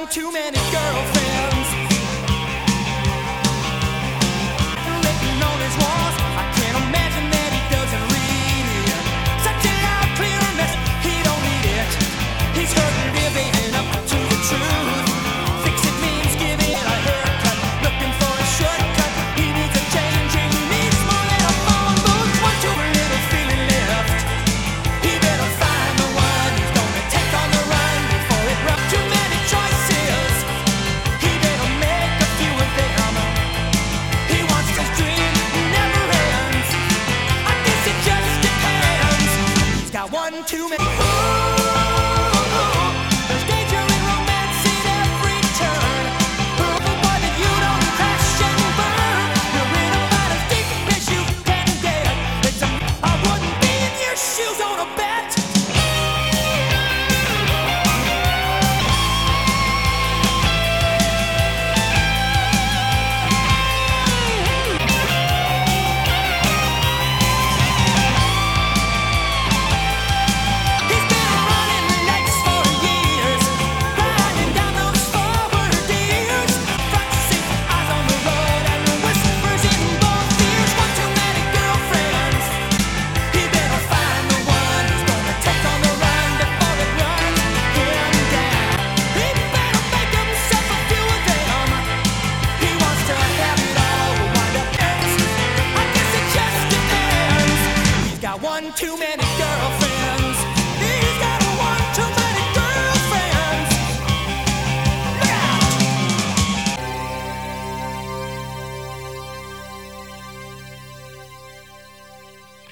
too many girlfriends. Written on his walls, I can't imagine that he doesn't read it. Such a loud, clear mess, he don't need it. He's hurt living up to the truth. Fix it means giving it a haircut, looking for a shortcut. He needs a change, he needs more than a phone booth. One too little feeling left. He better find the one who's gonna take on the run before it runs. Too many choices, he better make a few of them. He wants his dream, never ends. I guess it just depends. He's got one too many. There's danger in romance at every turn. But boy, that you don't crash and burn. You're in about as deep as you can get. I wouldn't be in your shoes on a bet. He's been running legs for years, riding down those forward years. Front seat, eyes on the road, and whispers in both ears. One too many girlfriends. He better find the one who's gonna take on the run before it runs him down. He better make himself a few of them. He wants to have it all, wind up ends. I guess it just depends. He's got one too many.